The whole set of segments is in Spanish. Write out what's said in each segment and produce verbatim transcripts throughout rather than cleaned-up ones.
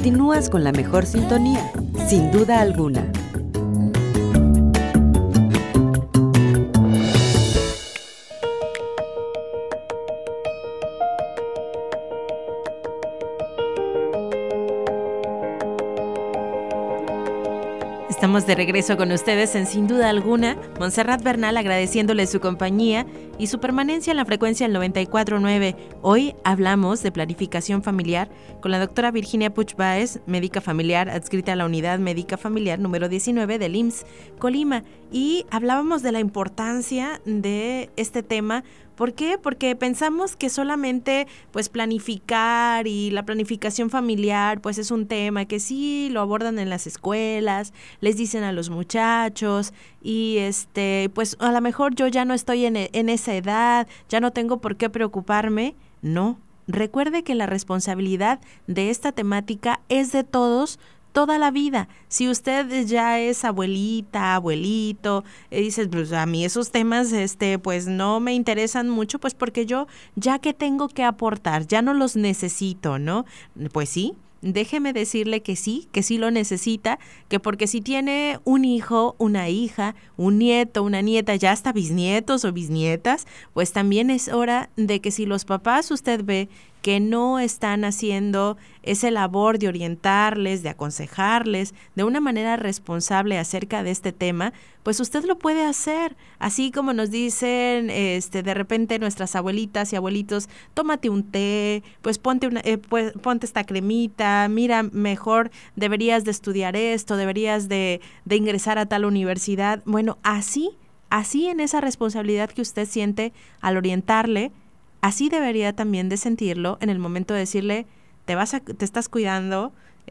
Continúas con la mejor sintonía, sin duda alguna. Estamos de regreso con ustedes en Sin Duda Alguna. Montserrat Bernal agradeciéndole su compañía y su permanencia en la frecuencia del noventa y cuatro punto nueve. Hoy hablamos de planificación familiar con la doctora Virginia Puch Báez, médica familiar adscrita a la Unidad Médica Familiar número diecinueve del I M S S Colima. Y hablábamos de la importancia de este tema. ¿Por qué? Porque pensamos que solamente pues planificar y la planificación familiar pues es un tema que sí lo abordan en las escuelas, les dicen a los muchachos y este pues a lo mejor yo ya no estoy en, en esa edad, ya no tengo por qué preocuparme. No, recuerde que la responsabilidad de esta temática es de todos, toda la vida. Si usted ya es abuelita, abuelito, y dices, pues a mí esos temas, este, pues no me interesan mucho, pues porque yo, ya que tengo que aportar, ya no los necesito, ¿no? Pues sí, déjeme decirle que sí, que sí lo necesita, que porque si tiene un hijo, una hija, un nieto, una nieta, ya hasta bisnietos o bisnietas, pues también es hora de que si los papás usted ve que no están haciendo esa labor de orientarles, de aconsejarles de una manera responsable acerca de este tema, pues usted lo puede hacer, así como nos dicen este de repente nuestras abuelitas y abuelitos, tómate un té, pues ponte una, eh, pues, ponte esta cremita, mira, mejor deberías de estudiar esto, deberías de, de ingresar a tal universidad. Bueno, así, así en esa responsabilidad que usted siente al orientarle, así debería también de sentirlo en el momento de decirle, te vas a, te estás cuidando,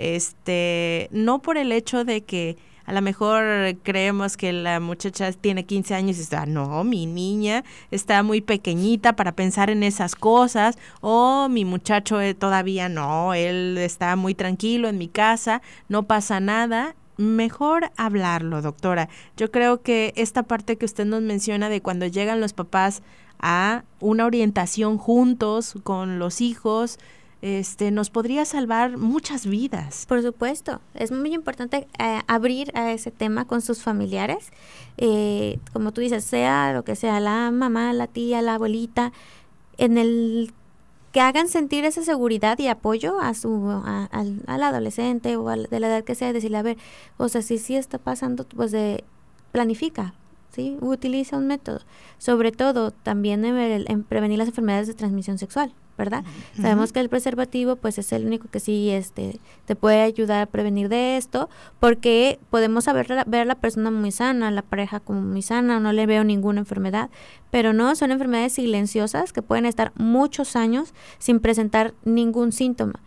este, no por el hecho de que a lo mejor creemos que la muchacha tiene quince años y está, no, mi niña está muy pequeñita para pensar en esas cosas, o mi muchacho eh, todavía no, él está muy tranquilo en mi casa, no pasa nada. Mejor hablarlo, doctora. Yo creo que esta parte que usted nos menciona de cuando llegan los papás a una orientación juntos con los hijos, este, nos podría salvar muchas vidas. Por supuesto, es muy importante eh, abrir a ese tema con sus familiares, eh, como tú dices, sea lo que sea, la mamá, la tía, la abuelita, en el que hagan sentir esa seguridad y apoyo a su a, al, al adolescente o al, de la edad que sea, decirle, a ver, o sea, si sí está pasando, pues de planifica, ¿sí? Utiliza un método. Sobre todo, también en, el, en prevenir las enfermedades de transmisión sexual, ¿verdad? Uh-huh. Sabemos que el preservativo, pues, es el único que sí este, te puede ayudar a prevenir de esto, porque podemos saber, ver a la persona muy sana, la pareja como muy sana, no le veo ninguna enfermedad, pero no, son enfermedades silenciosas que pueden estar muchos años sin presentar ningún síntoma.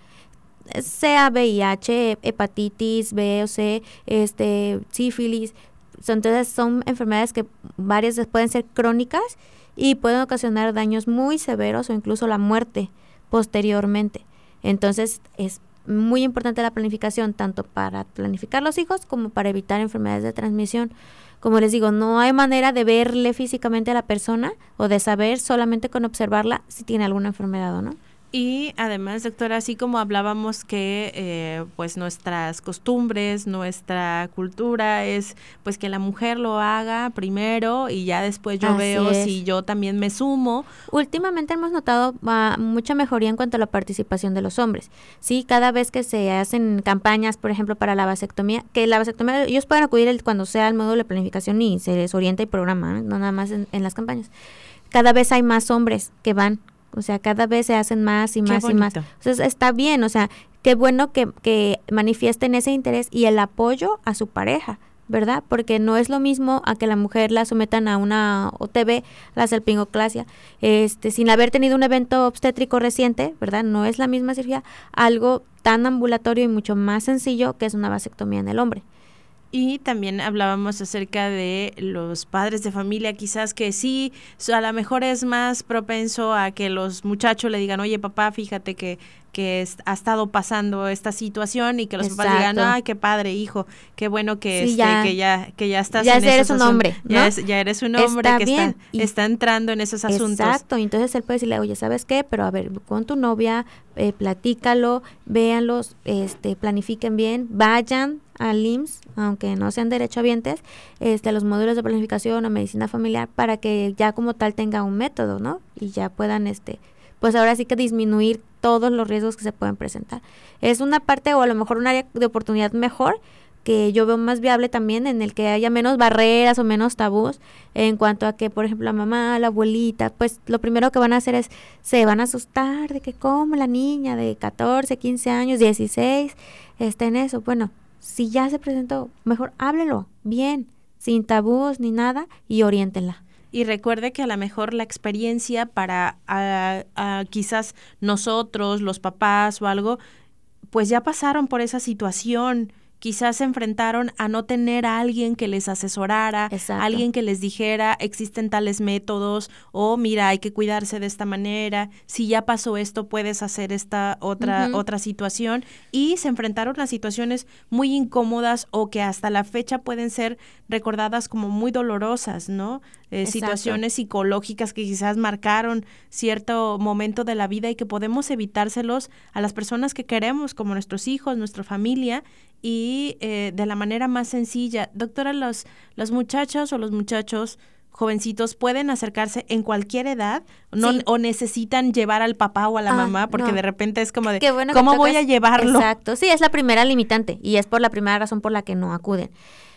Sea V I H, hepatitis, B o C, este, sífilis. Entonces son enfermedades que varias pueden ser crónicas y pueden ocasionar daños muy severos o incluso la muerte posteriormente. Entonces es muy importante la planificación, tanto para planificar los hijos como para evitar enfermedades de transmisión. Como les digo, no hay manera de verle físicamente a la persona o de saber solamente con observarla si tiene alguna enfermedad o no. Y además, doctora, así como hablábamos que eh, pues nuestras costumbres, nuestra cultura es pues que la mujer lo haga primero y ya después yo Así veo es. si yo también me sumo. Últimamente hemos notado uh, mucha mejoría en cuanto a la participación de los hombres. Sí, cada vez que se hacen campañas, por ejemplo, para la vasectomía, que la vasectomía, ellos pueden acudir el, cuando sea el módulo de planificación y se les orienta y programa, ¿eh? No nada más en, en las campañas. Cada vez hay más hombres que van. O sea, cada vez se hacen más y más y más. Entonces, está bien, o sea, qué bueno que, que manifiesten ese interés y el apoyo a su pareja, ¿verdad? Porque no es lo mismo a que la mujer la sometan a una O T B, la salpingoclasia, este, sin haber tenido un evento obstétrico reciente, ¿verdad? No es la misma cirugía, algo tan ambulatorio y mucho más sencillo que es una vasectomía en el hombre. Y también hablábamos acerca de los padres de familia, quizás que sí, a lo mejor es más propenso a que los muchachos le digan, oye papá, fíjate que, que es, ha estado pasando esta situación y que los Exacto. papás digan, ay, qué padre, hijo, qué bueno que, Sí, este, ya, que ya que ya estás ya en eres esos un asuntos. hombre, ¿no? Ya, es, ya eres un hombre Está que bien, está, y- está entrando en esos asuntos. Exacto, y entonces él puede decirle, oye, ¿sabes qué? Pero a ver, con tu novia, eh, platícalo, véanlos, este, planifiquen bien, vayan al I M S S, aunque no sean derechohabientes, este, a los módulos de planificación o medicina familiar, para que ya como tal tenga un método, ¿no? Y ya puedan, este, pues ahora sí que disminuir todos los riesgos que se pueden presentar. Es una parte o a lo mejor un área de oportunidad mejor que yo veo más viable también, en el que haya menos barreras o menos tabús en cuanto a que, por ejemplo, la mamá, la abuelita, pues lo primero que van a hacer es, se van a asustar de que como la niña de catorce, quince años, dieciséis, está en eso. Bueno, si ya se presentó, mejor háblelo bien, sin tabús ni nada, y oriéntenla. Y recuerde que a lo mejor la experiencia para a, a quizás nosotros, los papás o algo, pues ya pasaron por esa situación. Quizás se enfrentaron a no tener a alguien que les asesorara, Exacto. alguien que les dijera existen tales métodos o mira, hay que cuidarse de esta manera, si ya pasó esto puedes hacer esta otra Uh-huh. otra situación, y se enfrentaron a situaciones muy incómodas o que hasta la fecha pueden ser recordadas como muy dolorosas, ¿no? Eh, situaciones psicológicas que quizás marcaron cierto momento de la vida y que podemos evitárselos a las personas que queremos, como nuestros hijos, nuestra familia, y eh, de la manera más sencilla. Doctora, los, los muchachos o los muchachos jovencitos pueden acercarse en cualquier edad, no, Sí. o necesitan llevar al papá o a la Ah, mamá, porque no. de repente es como de, Qué bueno que ¿cómo voy tocas- a llevarlo? Exacto, sí, es la primera limitante y es por la primera razón por la que no acuden.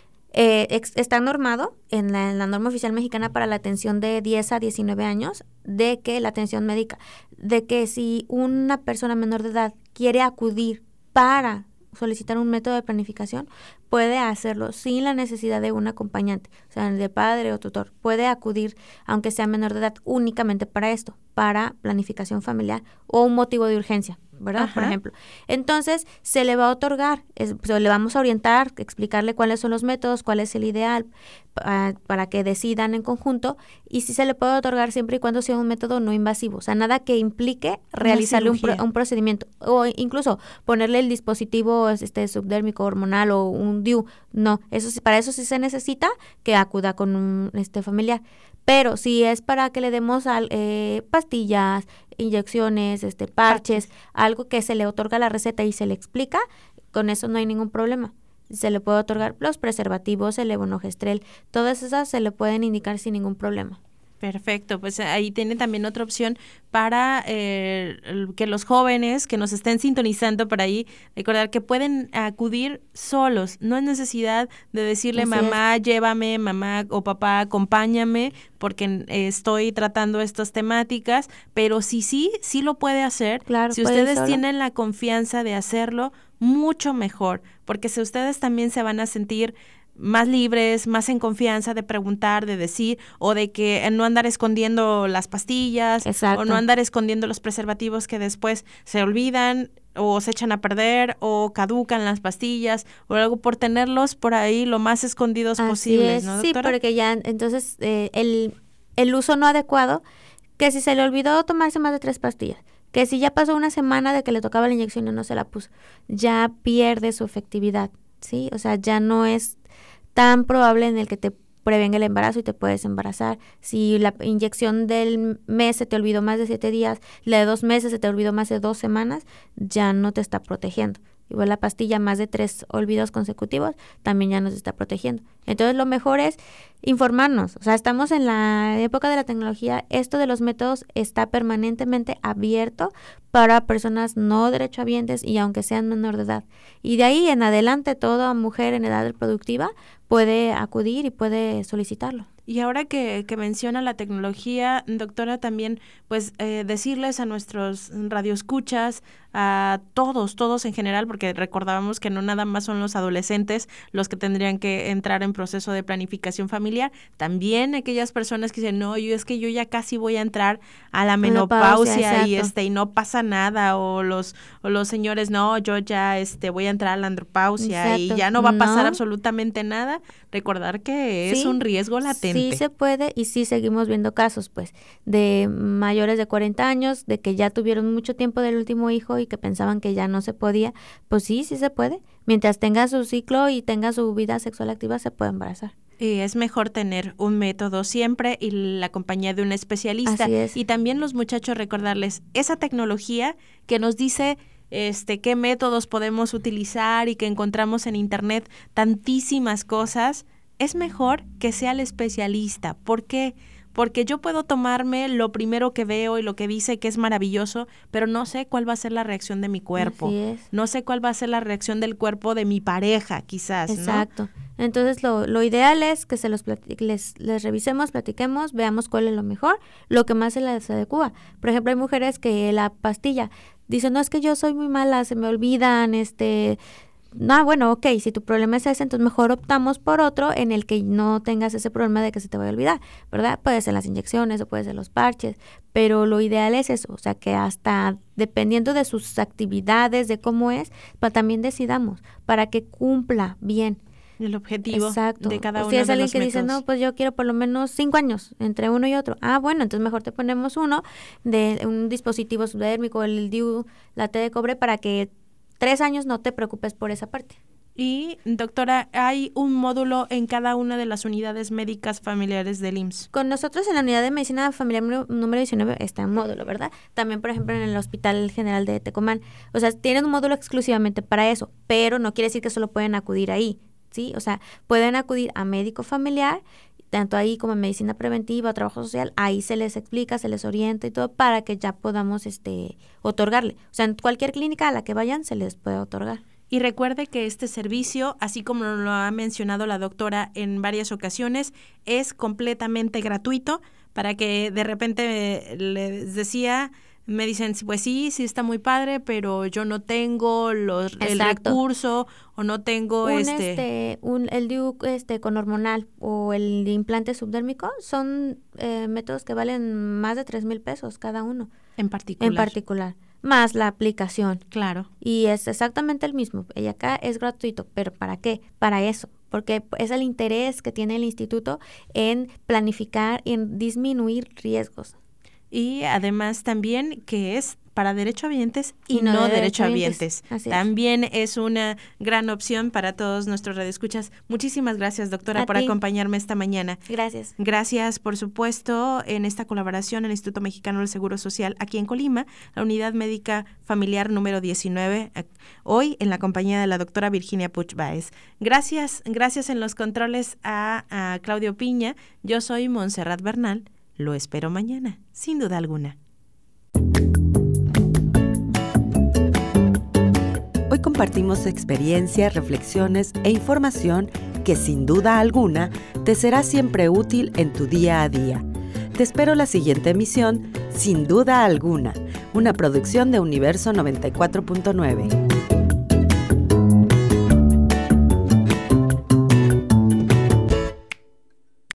Eh, ex- está normado en la, en la norma oficial mexicana para la atención de diez a diecinueve años de que la atención médica, de que si una persona menor de edad quiere acudir para solicitar un método de planificación, puede hacerlo sin la necesidad de un acompañante, o sea, de padre o tutor. Puede acudir, aunque sea menor de edad, únicamente para esto, para planificación familiar o un motivo de urgencia, ¿verdad? Ajá. Por ejemplo. Entonces, se le va a otorgar, es, se le vamos a orientar, explicarle cuáles son los métodos, cuál es el ideal, pa- para que decidan en conjunto, y si se le puede otorgar siempre y cuando sea un método no invasivo, o sea, nada que implique realizarle un, pro- cirugía. un procedimiento, o incluso ponerle el dispositivo este subdérmico hormonal o un D I U, no, eso sí, para eso sí se necesita que acuda con un este familiar. Pero si es para que le demos al, eh, pastillas, inyecciones, este parches, algo que se le otorga la receta y se le explica, con eso no hay ningún problema. Se le puede otorgar los preservativos, el levonorgestrel, todas esas se le pueden indicar sin ningún problema. Perfecto, pues ahí tiene también otra opción para eh, el- que los jóvenes que nos estén sintonizando por ahí, recordar que pueden acudir solos, no hay necesidad de decirle Así mamá, llévame, mamá o papá, acompáñame, porque eh, estoy tratando estas temáticas, pero si sí, sí lo puede hacer, Claro, si puede ir ustedes solo. tienen la confianza de hacerlo, mucho mejor, porque si ustedes también se van a sentir más libres, más en confianza de preguntar, de decir, o de que no andar escondiendo las pastillas, Exacto. o no andar escondiendo los preservativos que después se olvidan o se echan a perder o caducan las pastillas o algo, por tenerlos por ahí lo más escondidos Así posibles, es, ¿no, sí, doctora? porque ya entonces eh, el, el uso no adecuado, que si se le olvidó tomarse más de tres pastillas, que si ya pasó una semana de que le tocaba la inyección y no se la puso, ya pierde su efectividad, ¿sí? O sea, ya no es tan probable en el que te prevenga el embarazo y te puedes embarazar. Si la inyección del mes se te olvidó más de siete días, la de dos meses se te olvidó más de dos semanas, ya no te está protegiendo. Igual la pastilla más de tres olvidos consecutivos también ya nos está protegiendo. Entonces lo mejor es informarnos. O sea, estamos en la época de la tecnología. Esto de los métodos está permanentemente abierto para personas no derechohabientes y aunque sean menor de edad. Y de ahí en adelante toda mujer en edad reproductiva puede acudir y puede solicitarlo. Y ahora que, que menciona la tecnología, doctora, también pues eh, decirles a nuestros radioescuchas, a todos, todos en general, porque recordábamos que no nada más son los adolescentes los que tendrían que entrar en proceso de planificación familiar, también aquellas personas que dicen, no, yo es que yo ya casi voy a entrar a la menopausia, Menopausia, y exacto. este y no pasa nada, o los o los señores, no, yo ya este voy a entrar a la andropausia y Exacto. ya no va a pasar No. absolutamente nada. Recordar que es Sí, un riesgo latente. Sí se puede y sí seguimos viendo casos, pues, de mayores de cuarenta años, de que ya tuvieron mucho tiempo del último hijo y que pensaban que ya no se podía. Pues sí, sí se puede. Mientras tenga su ciclo y tenga su vida sexual activa, se puede embarazar. Y es mejor tener un método siempre y la compañía de un especialista. Así es. Y también los muchachos recordarles esa tecnología que nos dice este qué métodos podemos utilizar y que encontramos en internet tantísimas cosas. Es mejor que sea el especialista. ¿Por qué? Porque yo puedo tomarme lo primero que veo y lo que dice que es maravilloso, pero no sé cuál va a ser la reacción de mi cuerpo. Así es. No sé cuál va a ser la reacción del cuerpo de mi pareja, quizás, ¿no? Exacto. Entonces, lo, lo ideal es que se los plati- les, les revisemos, platiquemos, veamos cuál es lo mejor, lo que más se les adecua. Por ejemplo, hay mujeres que la pastilla, dicen, no, es que yo soy muy mala, se me olvidan, este... No, bueno, ok, si tu problema es ese, entonces mejor optamos por otro en el que no tengas ese problema de que se te vaya a olvidar, ¿verdad? Puede ser las inyecciones o puede ser los parches, pero lo ideal es eso, o sea, que hasta dependiendo de sus actividades, de cómo es, pero también decidamos para que cumpla bien. El objetivo Exacto. de cada o uno si es de alguien los que métodos. dice, no, pues yo quiero por lo menos cinco años entre uno y otro. Ah, bueno, entonces mejor te ponemos uno de un dispositivo subdérmico, el D I U, la T de cobre, para que tres años no te preocupes por esa parte. Y, doctora, hay un módulo en cada una de las unidades médicas familiares del I M S S. Con nosotros en la unidad de medicina familiar número, número diecinueve está un módulo, ¿verdad? También, por ejemplo, en el Hospital General de Tecomán. O sea, tienen un módulo exclusivamente para eso, pero no quiere decir que solo pueden acudir ahí, ¿sí? O sea, pueden acudir a médico familiar, tanto ahí como en medicina preventiva, trabajo social, ahí se les explica, se les orienta y todo para que ya podamos este otorgarle. O sea, en cualquier clínica a la que vayan se les puede otorgar. Y recuerde que este servicio, así como lo ha mencionado la doctora en varias ocasiones, es completamente gratuito para que de repente les decía... Me dicen, pues sí, sí está muy padre, pero yo no tengo los el recurso o no tengo un, este... este un el D I U este con hormonal o el implante subdérmico son eh, métodos que valen más de tres mil pesos cada uno. En particular. En particular. Más la aplicación. Claro. Y es exactamente el mismo. Y acá es gratuito. ¿Pero para qué? Para eso. Porque es el interés que tiene el instituto en planificar, en disminuir riesgos. Y además también que es para derechohabientes y, y no, no de derechohabientes. También es una gran opción para todos nuestros radioescuchas. Muchísimas gracias, doctora, A por ti. acompañarme esta mañana. Gracias. Gracias, por supuesto, en esta colaboración el Instituto Mexicano del Seguro Social aquí en Colima, la Unidad Médica Familiar número diecinueve, hoy en la compañía de la doctora Virginia Puch Báez. Gracias, gracias en los controles a, a Claudio Piña. Yo soy Montserrat Bernal. Lo espero mañana, sin duda alguna. Hoy compartimos experiencias, reflexiones e información que sin duda alguna te será siempre útil en tu día a día. Te espero la siguiente emisión, sin duda alguna, una producción de Universo noventa y cuatro punto nueve.